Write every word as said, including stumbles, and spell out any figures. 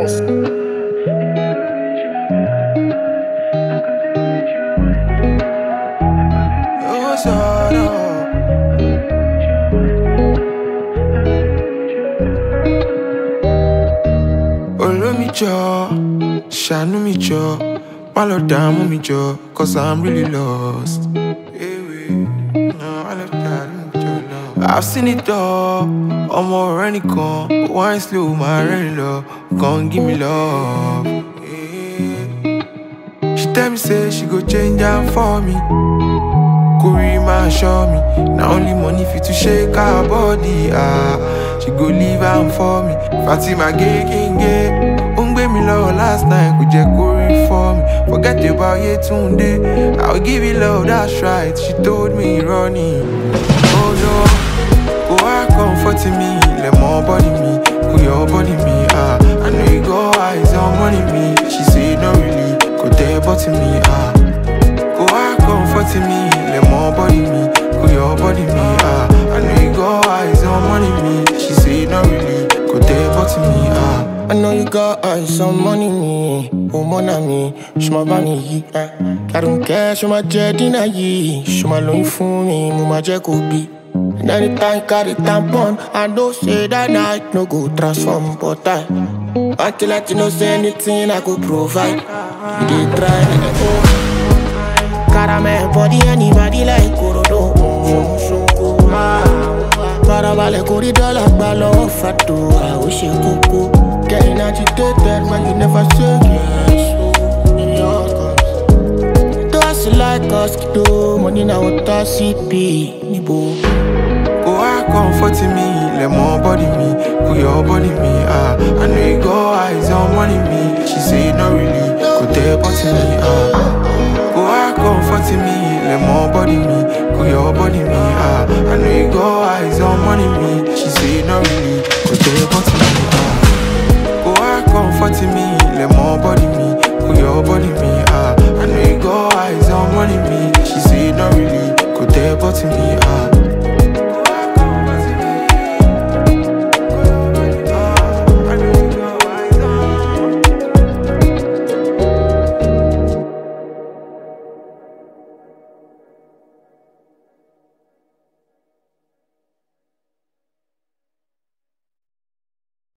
Records. Jaw, shine me jaw, malo down me jaw, cause I'm really lost. Hey, wait, no, I love that. I've seen it all, I'm already gone. Wine slow, my rain love, come give me love. Hey. She tell me, say she go change her for me. Kuri man show me, now only money fit to shake her body. Ah, she go leave am for me. Fatima gay king gay. Me love last night, could you go for me? Forget about you today. I'll give you love, that's right. She told me running. Oh no, go out comforting me, let more body me, cool your body me. Ah, I know you go eyes on money me. She say no really, go there but me. Ah, go out comforting me, let more body me, cool your body me. Ah, I know you go eyes on money me. She say no really, go there but me. Ah. I know you got eyes on money, me. Oh, mon ami, je m'en vais ni. I don't care, je m'en j'ai dina yi. Je m'en loin for me, mama j'ai kobi. And anytime carry tampon, I know say that night no go transform, but I want to let you know say anything I could provide. You did try, oh. Caramel body, anybody like Korodo. Oh, so go, Parabale corridor like Balo Fatu. I wish you could go. Getting agitated when you never say yes. So, in your comes. Do I see like us, do money now what I see be, Nibo. Go out comforting me, let more body me, cool your body me. Ah, I know you go eyes on money me. She say no really, go there but me. Ah, go out comforting me, let more